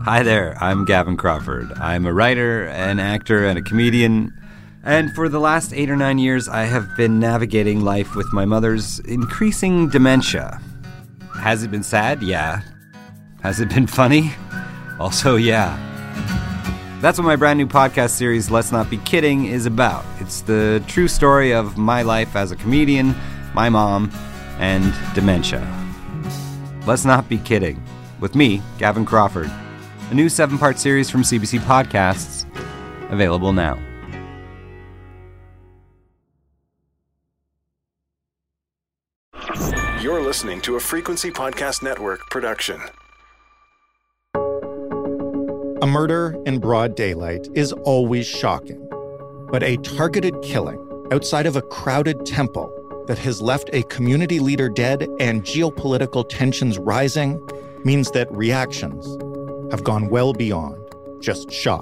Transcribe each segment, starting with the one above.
Hi there, I'm Gavin Crawford. I'm a writer, an actor, and a comedian. And for the last 8 or 9 years, I have been navigating life with my mother's increasing dementia. Has it been sad? Yeah. Has it been funny? Also, yeah. That's what my brand new podcast series, Let's Not Be Kidding, is about. It's the true story of my life as a comedian, my mom, and dementia. Let's Not Be Kidding, with me, Gavin Crawford. A new 7-part series from CBC Podcasts, available now. You're listening to a Frequency Podcast Network production. A murder in broad daylight is always shocking, but a targeted killing outside of a crowded temple that has left a community leader dead and geopolitical tensions rising means that reactions have gone well beyond just shock.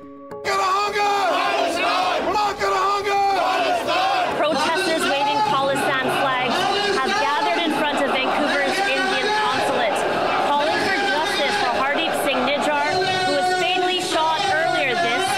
Protesters waving Khalistan flags have gathered in front of Vancouver's Indian consulate, calling for justice for Hardeep Singh Nijjar, who was fatally shot earlier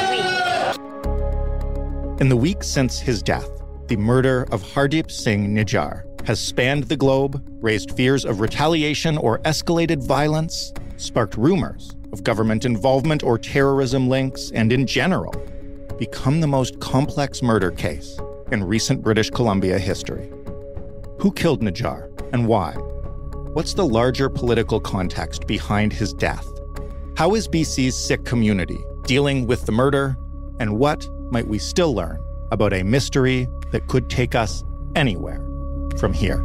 this week. In the week since his death, the murder of Hardeep Singh Nijjar has spanned the globe, raised fears of retaliation or escalated violence, sparked rumors of government involvement or terrorism links, and in general, become the most complex murder case in recent British Columbia history. Who killed Nijjar and why? What's the larger political context behind his death? How is BC's Sikh community dealing with the murder? And what might we still learn about a mystery that could take us anywhere from here?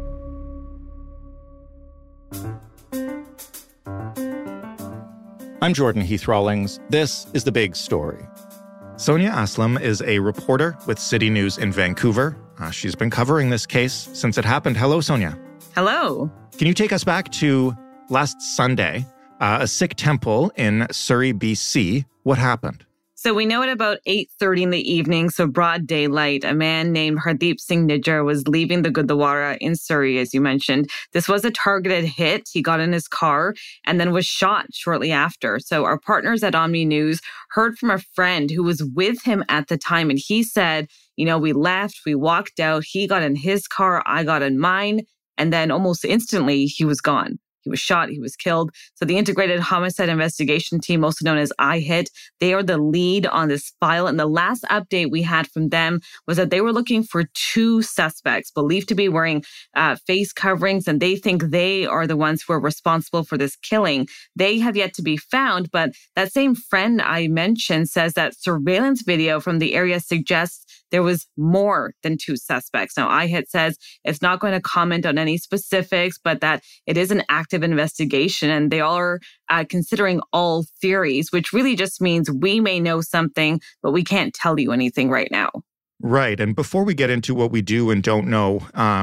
I'm Jordan Heath Rawlings. This is The Big Story. Sonia Aslam is a reporter with City News in Vancouver. She's been covering this case since it happened. Hello, Sonia. Hello. Can you take us back to last Sunday, a Sikh temple in Surrey, BC? What happened? So we know at about 8:30 in the evening, so broad daylight, a man named Hardeep Singh Nijjar was leaving the Gurdwara in Surrey, as you mentioned. This was a targeted hit. He got in his car and then was shot shortly after. So our partners at Omni News heard from a friend who was with him at the time, and he said, we left, we walked out, he got in his car, I got in mine, and then almost instantly he was gone. He was shot, he was killed. So the Integrated Homicide Investigation Team, also known as IHIT, they are the lead on this file. And the last update we had from them was that they were looking for 2 suspects believed to be wearing face coverings, and they think they are the ones who are responsible for this killing. They have yet to be found, but that same friend I mentioned says that surveillance video from the area suggests there was more than 2 suspects. Now, IHIT says it's not going to comment on any specifics, but that it is an active investigation, and they are considering all theories, which really just means we may know something, but we can't tell you anything right now. Right. And before we get into what we do and don't know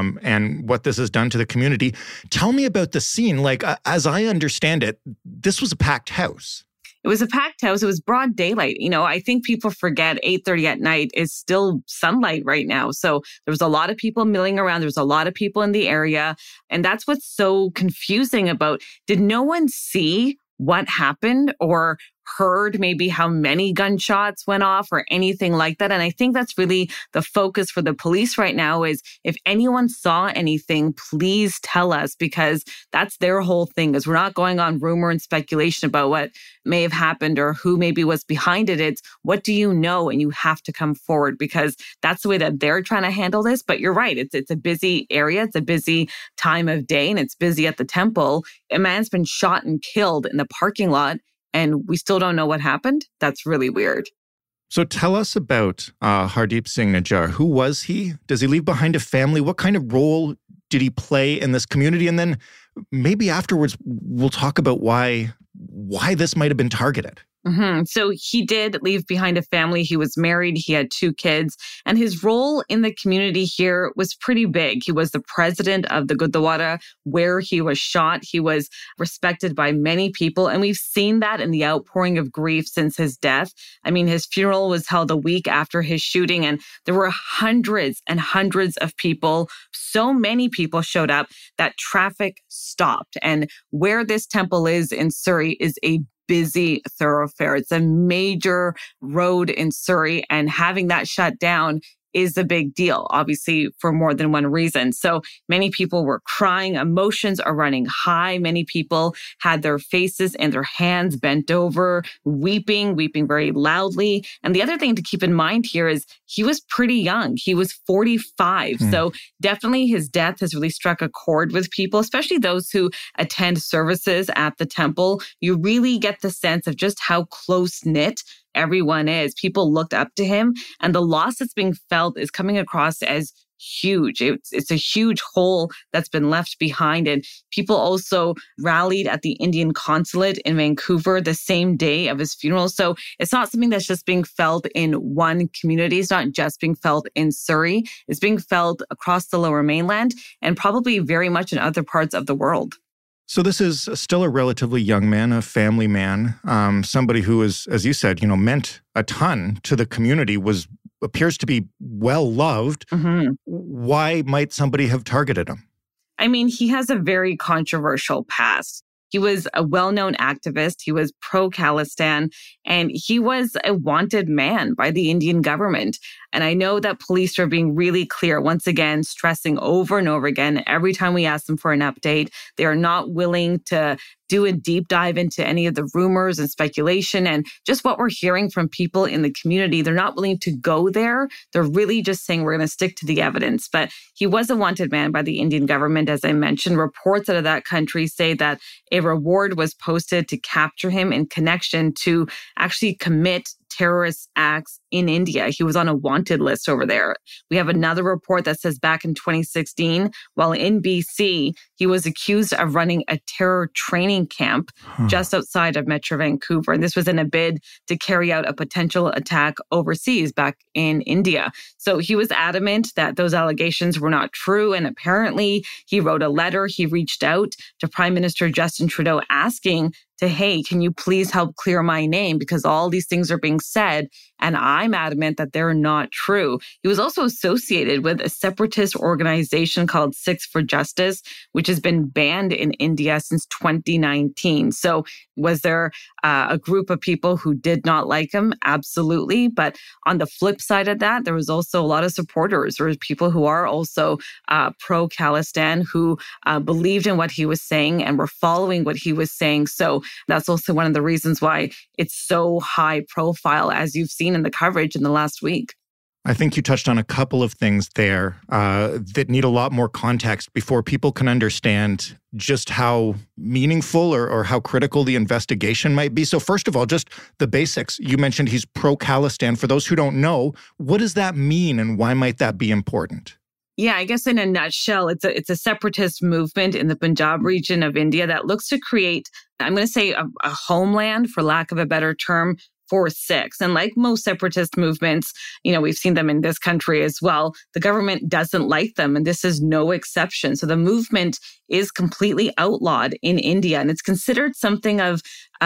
and what this has done to the community, tell me about the scene. Like, as I understand it, this was a packed house. It was a packed house. It was broad daylight. I think people forget 8:30 at night is still sunlight right now. So there was a lot of people milling around. There was a lot of people in the area. And that's what's so confusing about, did no one see what happened or heard maybe how many gunshots went off or anything like that? And I think that's really the focus for the police right now is if anyone saw anything, please tell us, because that's their whole thing, is we're not going on rumor and speculation about what may have happened or who maybe was behind it. It's what do you know? And you have to come forward, because that's the way that they're trying to handle this. But you're right. It's a busy area. It's a busy time of day, and it's busy at the temple. A man's been shot and killed in the parking lot, and we still don't know what happened. That's really weird. So tell us about Hardeep Singh Nijjar. Who was he? Does he leave behind a family? What kind of role did he play in this community? And then maybe afterwards, we'll talk about why this might have been targeted. So he did leave behind a family. He was married. He had 2 kids. And his role in the community here was pretty big. He was the president of the Gurdwara where he was shot. He was respected by many people. And we've seen that in the outpouring of grief since his death. I mean, his funeral was held a week after his shooting, and there were hundreds and hundreds of people. So many people showed up that traffic stopped. And where this temple is in Surrey is a busy thoroughfare. It's a major road in Surrey, and having that shut down is a big deal, obviously, for more than one reason. So many people were crying. Emotions are running high. Many people had their faces and their hands bent over, weeping very loudly. And the other thing to keep in mind here is he was pretty young. He was 45. So definitely his death has really struck a chord with people, especially those who attend services at the temple. You really get the sense of just how close-knit everyone is. People looked up to him, and the loss that's being felt is coming across as huge. It's a huge hole that's been left behind. And people also rallied at the Indian consulate in Vancouver the same day of his funeral. So it's not something that's just being felt in one community. It's not just being felt in Surrey. It's being felt across the Lower Mainland and probably very much in other parts of the world. So this is still a relatively young man, a family man, somebody who is, as you said, meant a ton to the community, appears to be well loved. Why might somebody have targeted him? I mean, he has a very controversial past. He was a well-known activist. He was pro-Khalistan, and he was a wanted man by the Indian government. And I know that police are being really clear, once again, stressing over and over again, every time we ask them for an update, they are not willing to do a deep dive into any of the rumors and speculation and just what we're hearing from people in the community. They're not willing to go there. They're really just saying we're going to stick to the evidence. But he was a wanted man by the Indian government, as I mentioned. Reports out of that country say that a reward was posted to capture him in connection to actually commit terrorist acts in India. He was on a wanted list over there. We have another report that says back in 2016, while in BC, he was accused of running a terror training camp just outside of Metro Vancouver. And this was in a bid to carry out a potential attack overseas back in India. So he was adamant that those allegations were not true. And apparently he wrote a letter. He reached out to Prime Minister Justin Trudeau asking hey, can you please help clear my name? Because all these things are being said, and I'm adamant that they're not true. He was also associated with a separatist organization called Sikhs for Justice, which has been banned in India since 2019. So was there a group of people who did not like him? Absolutely. But on the flip side of that, there was also a lot of supporters. There was people who are also pro-Khalistan who believed in what he was saying and were following what he was saying. So that's also one of the reasons why it's so high profile, as you've seen in the coverage in the last week. I think you touched on a couple of things there that need a lot more context before people can understand just how meaningful or how critical the investigation might be. So first of all, just the basics. You mentioned he's pro-Khalistan. For those who don't know, what does that mean and why might that be important? Yeah, I guess in a nutshell, it's a separatist movement in the Punjab region of India that looks to create, I'm going to say, a homeland, for lack of a better term, for Sikhs. And like most separatist movements, we've seen them in this country as well, the government doesn't like them, and this is no exception. So the movement is completely outlawed in India, and it's considered something of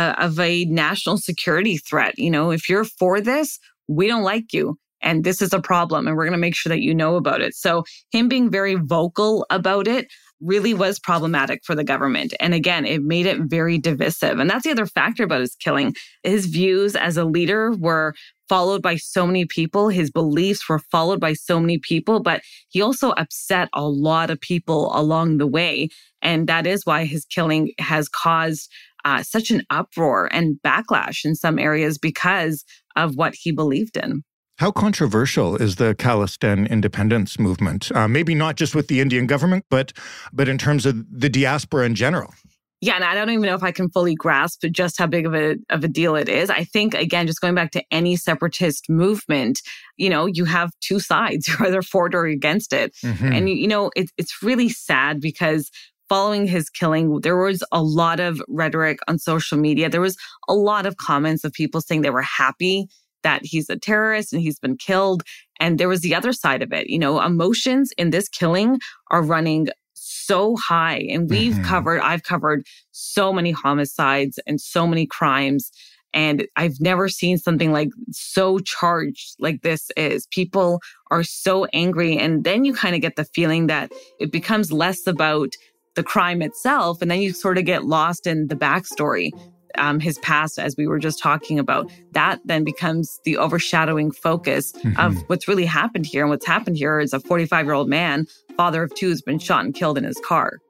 a national security threat. If you're for this, we don't like you. And this is a problem, and we're going to make sure that you know about it. So him being very vocal about it really was problematic for the government. And again, it made it very divisive. And that's the other factor about his killing. His views as a leader were followed by so many people. His beliefs were followed by so many people, but he also upset a lot of people along the way. And that is why his killing has caused such an uproar and backlash in some areas because of what he believed in. How controversial is the Khalistan independence movement? Maybe not just with the Indian government, but in terms of the diaspora in general. Yeah, and I don't even know if I can fully grasp just how big of a deal it is. I think, again, just going back to any separatist movement, you have two sides. You're either for it or against it. Mm-hmm. And, it's really sad because following his killing, there was a lot of rhetoric on social media. There was a lot of comments of people saying they were happy that he's a terrorist and he's been killed. And there was the other side of it. Emotions in this killing are running so high. And I've covered so many homicides and so many crimes. And I've never seen something like so charged like this is. People are so angry. And then you kind of get the feeling that it becomes less about the crime itself. And then you sort of get lost in the backstory. his past, as we were just talking about, that then becomes the overshadowing focus of what's really happened here. And what's happened here is a 45-year-old man, father of two, has been shot and killed in his car.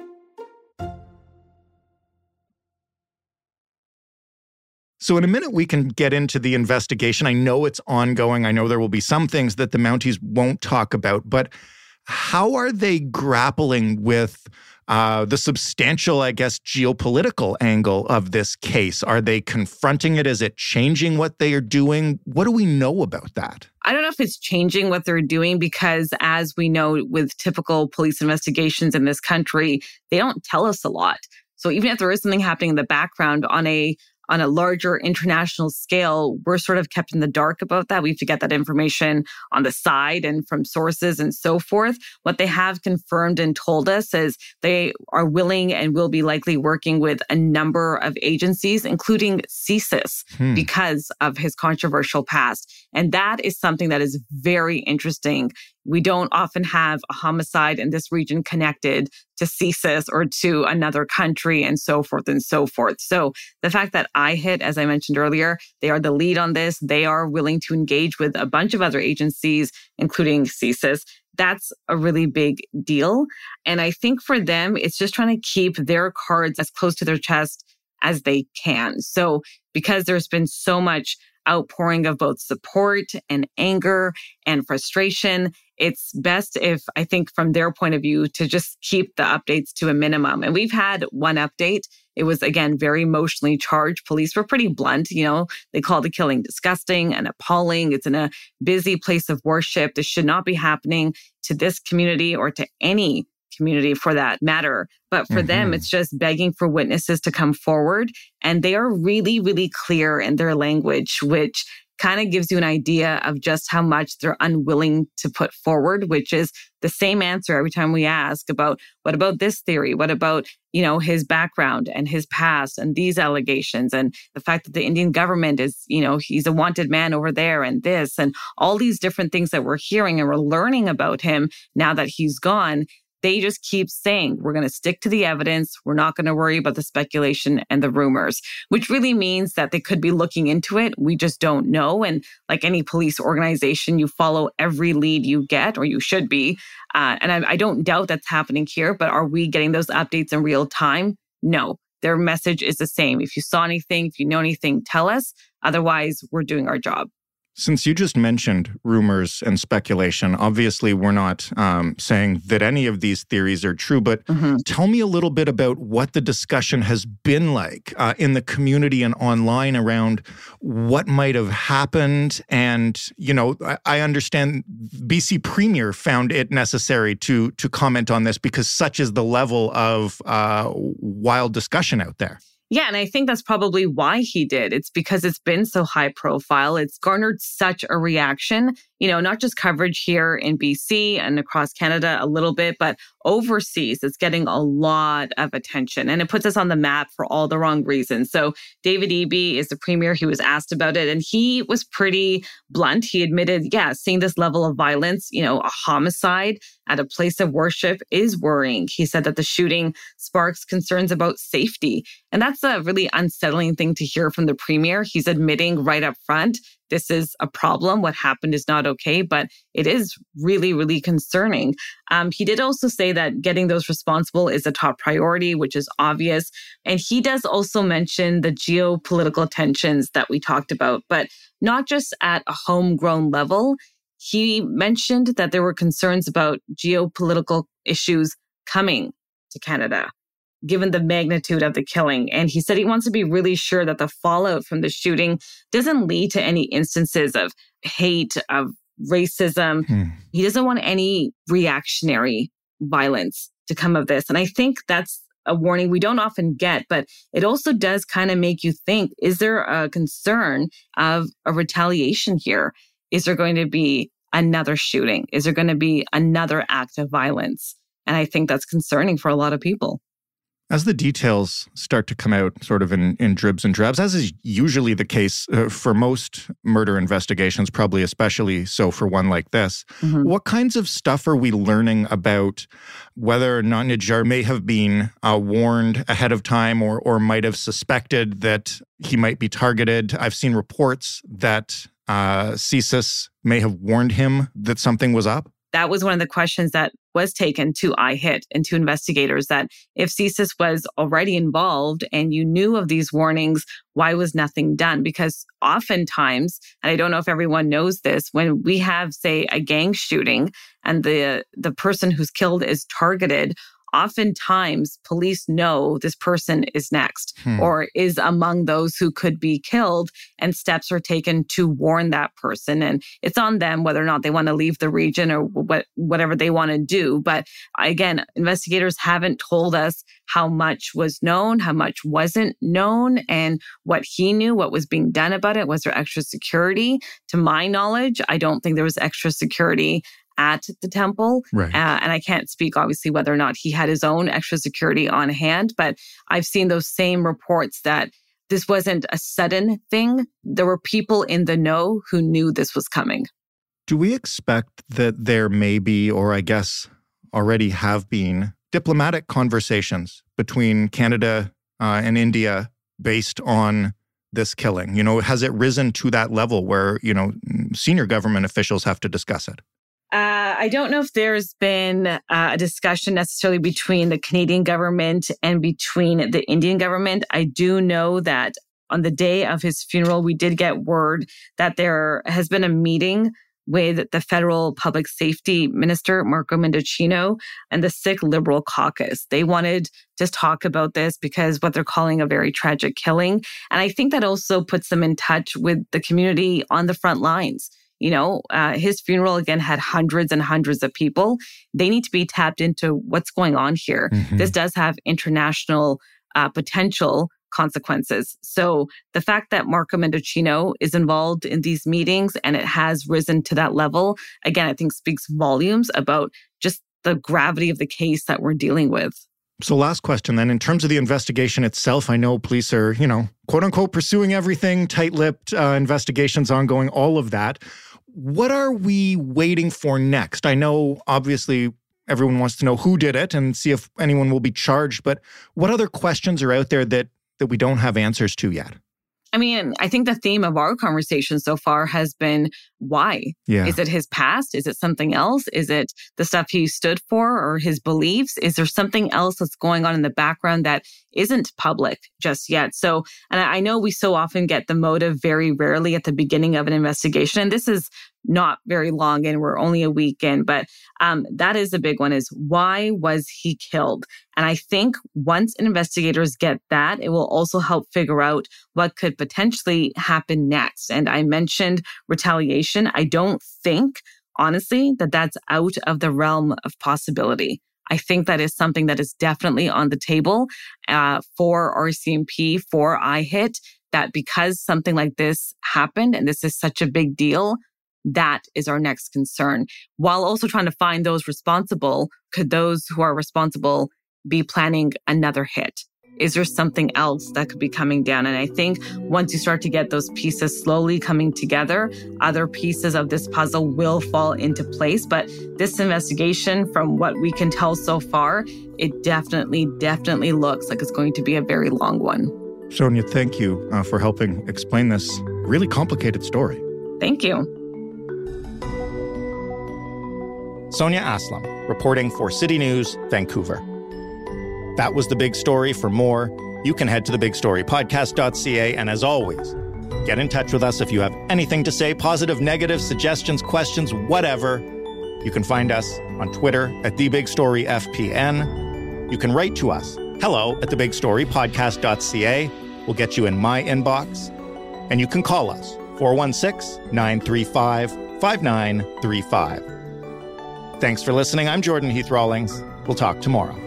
So in a minute, we can get into the investigation. I know it's ongoing. I know there will be some things that the Mounties won't talk about, but how are they grappling with the substantial, I guess, geopolitical angle of this case? Are they confronting it? Is it changing what they are doing? What do we know about that? I don't know if it's changing what they're doing because, as we know with typical police investigations in this country, they don't tell us a lot. So even if there is something happening in the background on a larger international scale, we're sort of kept in the dark about that. We have to get that information on the side and from sources and so forth. What they have confirmed and told us is they are willing and will be likely working with a number of agencies, including CSIS, because of his controversial past. And that is something that is very interesting. We don't often have a homicide in this region connected to CSIS or to another country and so forth and so forth. So the fact that IHIT, as I mentioned earlier, they are the lead on this. They are willing to engage with a bunch of other agencies, including CSIS. That's a really big deal. And I think for them, it's just trying to keep their cards as close to their chest as they can. So because there's been so much outpouring of both support and anger and frustration, it's best if, I think from their point of view, to just keep the updates to a minimum. And we've had one update. It was, again, very emotionally charged. Police were pretty blunt. They called the killing disgusting and appalling. It's in a busy place of worship. This should not be happening to this community or to any community for that matter. But for them, it's just begging for witnesses to come forward. And they are really, really clear in their language, which kind of gives you an idea of just how much they're unwilling to put forward, which is the same answer every time we ask about, what about this theory? What about, his background and his past and these allegations and the fact that the Indian government is, he's a wanted man over there and this and all these different things that we're hearing and we're learning about him now that he's gone. They just keep saying, we're going to stick to the evidence. We're not going to worry about the speculation and the rumors, which really means that they could be looking into it. We just don't know. And like any police organization, you follow every lead you get, or you should be. And I don't doubt that's happening here, but are we getting those updates in real time? No. Their message is the same. If you saw anything, if you know anything, tell us. Otherwise, we're doing our job. Since you just mentioned rumors and speculation, obviously we're not saying that any of these theories are true, but tell me a little bit about what the discussion has been like in the community and online around what might have happened. And, I understand BC Premier found it necessary to comment on this because such is the level of wild discussion out there. Yeah, and I think that's probably why he did. It's because it's been so high profile. It's garnered such a reaction, not just coverage here in BC and across Canada a little bit, but overseas. It's getting a lot of attention and it puts us on the map for all the wrong reasons. So David Eby is the premier. He was asked about it and he was pretty blunt. He admitted, seeing this level of violence, a homicide at a place of worship is worrying. He said that the shooting sparks concerns about safety. And that's a really unsettling thing to hear from the premier. He's admitting right up front, this is a problem. What happened is not okay, but it is really, really concerning. He did also say that getting those responsible is a top priority, which is obvious. And he does also mention the geopolitical tensions that we talked about, but not just at a homegrown level. He mentioned that there were concerns about geopolitical issues coming to Canada, given the magnitude of the killing. And he said he wants to be really sure that the fallout from the shooting doesn't lead to any instances of hate, of racism. He doesn't want any reactionary violence to come of this. And I think that's a warning we don't often get, but it also does kind of make you think, is there a concern of a retaliation here? Is there going to be another shooting? Is there going to be another act of violence? And I think that's concerning for a lot of people. As the details start to come out sort of in dribs and drabs, as is usually the case for most murder investigations, probably especially so for one like this, what kinds of stuff are we learning about whether or not Nijjar may have been warned ahead of time or might have suspected that he might be targeted? I've seen reports that CSIS may have warned him that something was up. That was one of the questions that was taken to IHIT and to investigators, that if CSIS was already involved and you knew of these warnings, why was nothing done? Because oftentimes, and I don't know if everyone knows this, when we have, say, a gang shooting and the person who's killed is targeted, oftentimes police know this person is next or is among those who could be killed, and steps are taken to warn that person. And it's on them whether or not they want to leave the region or whatever they want to do. But again, investigators haven't told us how much was known, how much wasn't known, and what he knew, what was being done about it. Was there extra security? To my knowledge, I don't think there was extra security at the temple. Right. And I can't speak, obviously, whether or not he had his own extra security on hand, but I've seen those same reports that this wasn't a sudden thing. There were people in the know who knew this was coming. Do we expect that there may be, or I guess already have been, diplomatic conversations between Canada and India based on this killing? Has it risen to that level where, senior government officials have to discuss it? I don't know if there's been a discussion necessarily between the Canadian government and between the Indian government. I do know that on the day of his funeral, we did get word that there has been a meeting with the federal public safety minister, Marco Mendocino, and the Sikh Liberal Caucus. They wanted to talk about this because what they're calling a very tragic killing. And I think that also puts them in touch with the community on the front lines. His funeral, again, had hundreds and hundreds of people. They need to be tapped into what's going on here. This does have international potential consequences. So the fact that Marco Mendocino is involved in these meetings and it has risen to that level, again, I think speaks volumes about just the gravity of the case that we're dealing with. So last question then, in terms of the investigation itself, I know police are, quote unquote, pursuing everything, tight-lipped, investigations ongoing, all of that. What are we waiting for next? I know, obviously, everyone wants to know who did it and see if anyone will be charged, but what other questions are out there that we don't have answers to yet? I mean, I think the theme of our conversation so far has been why? Yeah. Is it his past? Is it something else? Is it the stuff he stood for or his beliefs? Is there something else that's going on in the background that isn't public just yet? So, and I know we so often get the motive very rarely at the beginning of an investigation, and this is not very long in, we're only a week in, but that is a big one, is why was he killed? And I think once investigators get that, it will also help figure out what could potentially happen next. And I mentioned retaliation. I don't think, honestly, that that's out of the realm of possibility. I think that is something that is definitely on the table for RCMP, for IHIT, that because something like this happened and this is such a big deal, that is our next concern. While also trying to find those responsible, could those who are responsible be planning another hit? Is there something else that could be coming down? And I think once you start to get those pieces slowly coming together, other pieces of this puzzle will fall into place. But this investigation, from what we can tell so far, it definitely looks like it's going to be a very long one. Sonia, thank you for helping explain this really complicated story. Thank you. Sonia Aslam, reporting for City News, Vancouver. That was The Big Story. For more, you can head to thebigstorypodcast.ca. And as always, get in touch with us if you have anything to say, positive, negative, suggestions, questions, whatever. You can find us on Twitter at TheBigStoryFPN. You can write to us, hello@thebigstorypodcast.ca. We'll get you in my inbox. And you can call us, 416-935-5935. Thanks for listening. I'm Jordan Heath Rawlings. We'll talk tomorrow.